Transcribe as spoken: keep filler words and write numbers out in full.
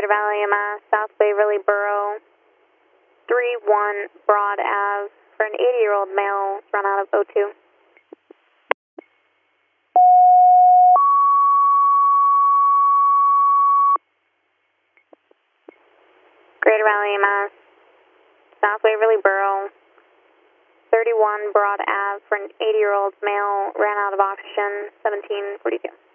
Greater Valley, Mass, South Waverly Borough, three one Broad Ave, for an eighty-year-old male, run out of O two. Greater Valley, Mass, South Waverly Borough, thirty-one Broad Ave, for an eighty-year-old male, ran out of oxygen, seventeen forty-two.